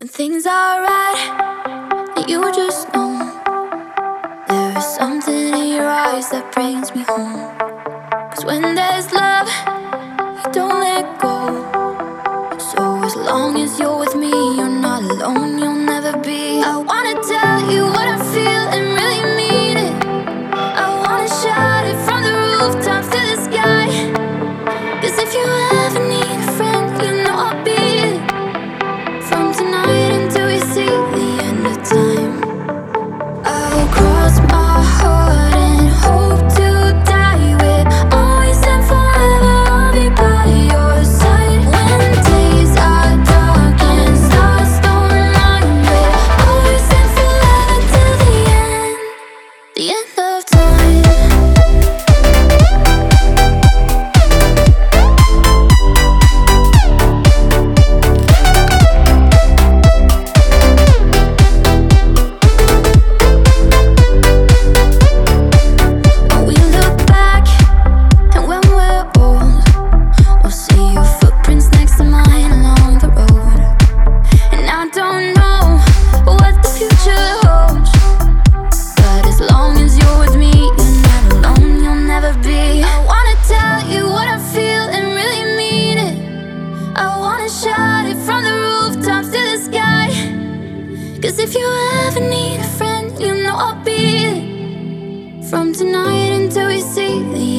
When things are right, you just know there is something in your eyes that brings me home. 'Cause when there's love, you don't let go. So as long as you're with me, you're not alone, you'll never be. I wanna tell you what I feel and really mean it. I wanna shout it from the rooftops to the sky. 'Cause if you ever need a friend, you know I'll be it. From tonight until we see the end of time, I'll cross my heart and hope to die with. Always and forever, I'll be by your side. When days are dark and stars don't line with. Always and forever till the end of time. Shout it from the rooftops to the sky. 'Cause if you ever need a friend, you know I'll be it. From tonight until we see the